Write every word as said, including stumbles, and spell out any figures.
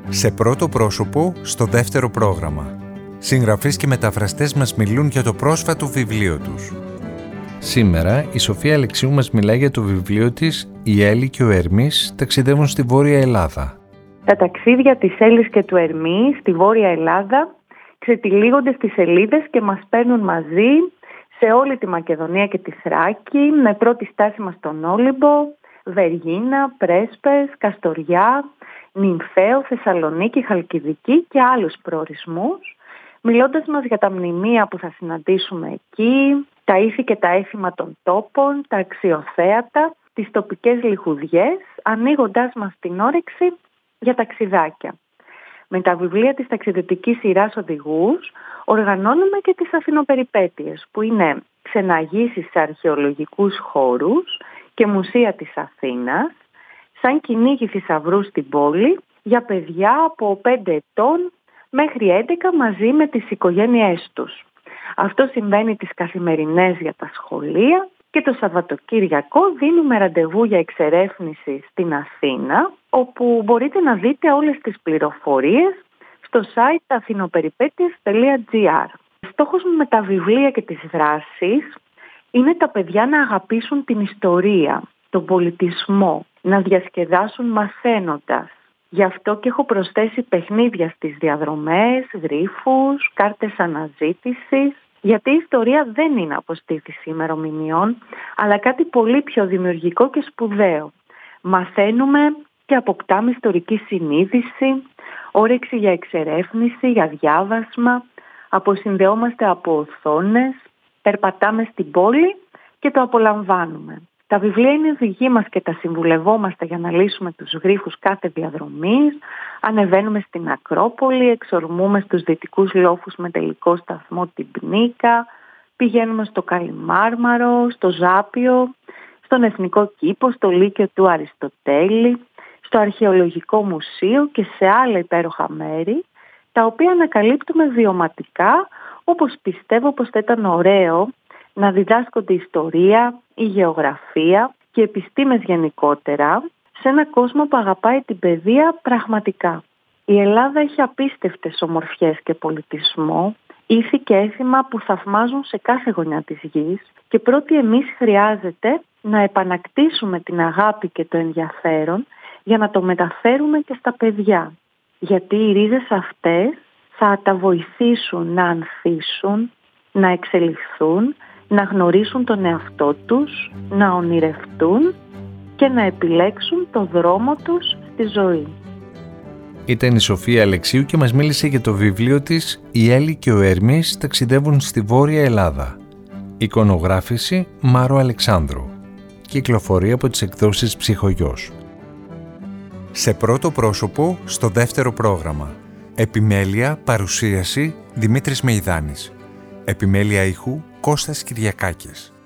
Σε πρώτο πρόσωπο, στο δεύτερο πρόγραμμα. Συγγραφείς και μεταφραστές μας μιλούν για το πρόσφατο βιβλίο τους. Σήμερα η Σοφία Αλεξίου μας μιλάει για το βιβλίο της «Η Έλλη και ο Ερμής ταξιδεύουν στη Βόρεια Ελλάδα». Τα ταξίδια της Έλλης και του Ερμή στη Βόρεια Ελλάδα ξετυλίγονται στις σελίδες και μας παίρνουν μαζί σε όλη τη Μακεδονία και τη Θράκη, με πρώτη στάση μας τον Όλυμπο, Βεργίνα, Πρέσπες, Καστοριά, Νυμφαίο, Θεσσαλονίκη, Χαλκιδική και άλλους προορισμούς, μιλώντας μας για τα μνημεία που θα συναντήσουμε εκεί, τα ήθη και τα έθιμα των τόπων, τα αξιοθέατα, τις τοπικές λιχουδιές, ανοίγοντάς μας την όρεξη για ταξιδάκια. Με τα βιβλία της ταξιδιωτικής σειράς Οδηγούς οργανώνουμε και τις Αθηνοπεριπέτειες, που είναι ξεναγήσεις σε αρχαιολογικούς χώρους και μουσεία της Αθήνας, σαν κυνήγι θησαυρού στην πόλη για παιδιά από πέντε ετών μέχρι έντεκα μαζί με τις οικογένειές τους. Αυτό συμβαίνει τις καθημερινές για τα σχολεία και το Σαββατοκύριακο δίνουμε ραντεβού για εξερεύνηση στην Αθήνα, όπου μπορείτε να δείτε όλες τις πληροφορίες στο site αθηνοπεριπέτειες τελεία τζι άρ. Στόχος μου με τα βιβλία και τις δράσεις είναι τα παιδιά να αγαπήσουν την ιστορία, τον πολιτισμό, να διασκεδάσουν μαθαίνοντας. Γι' αυτό και έχω προσθέσει παιχνίδια στις διαδρομές, γρίφους, κάρτες αναζήτησης, γιατί η ιστορία δεν είναι αποστήθηση ημερομηνιών, αλλά κάτι πολύ πιο δημιουργικό και σπουδαίο. Μαθαίνουμε και αποκτάμε ιστορική συνείδηση, όρεξη για εξερεύνηση, για διάβασμα, αποσυνδεόμαστε από οθόνες, περπατάμε στην πόλη και το απολαμβάνουμε. Τα βιβλία είναι οδηγοί μας και τα συμβουλευόμαστε για να λύσουμε τους γρίφους κάθε διαδρομής, ανεβαίνουμε στην Ακρόπολη, εξορμούμε στους δυτικούς λόφους με τελικό σταθμό την Πνίκα, πηγαίνουμε στο Καλιμάρμαρο, στο Ζάπιο, στον Εθνικό Κήπο, στο Λύκειο του Αριστοτέλη, στο Αρχαιολογικό Μουσείο και σε άλλα υπέροχα μέρη, τα οποία ανακαλύπτουμε βιωματικά, όπως πιστεύω πως θα ήταν ωραίο να διδάσκονται ιστορία, η γεωγραφία και επιστήμες γενικότερα σε ένα κόσμο που αγαπάει την παιδεία πραγματικά. Η Ελλάδα έχει απίστευτες ομορφιές και πολιτισμό, ήθη και έθιμα που θαυμάζουν σε κάθε γωνιά της γης και πρώτοι εμείς χρειάζεται να επανακτήσουμε την αγάπη και το ενδιαφέρον για να το μεταφέρουμε και στα παιδιά. Γιατί οι ρίζες αυτές θα τα βοηθήσουν να ανθίσουν, να εξελιχθούν, να γνωρίσουν τον εαυτό τους, να ονειρευτούν και να επιλέξουν το δρόμο τους στη ζωή. Ήταν η Σοφία Αλεξίου και μας μίλησε για το βιβλίο της «Η Έλλη και ο Ερμής ταξιδεύουν στη Βόρεια Ελλάδα». Εικονογράφηση Μάρο Αλεξάνδρου. Κυκλοφορία από τις εκδόσεις Ψυχογιός. Σε πρώτο πρόσωπο, στο δεύτερο πρόγραμμα. Επιμέλεια, παρουσίαση Δημήτρης Μεϊδάνης. Επιμέλεια ήχου Κώστας Κυριακάκης.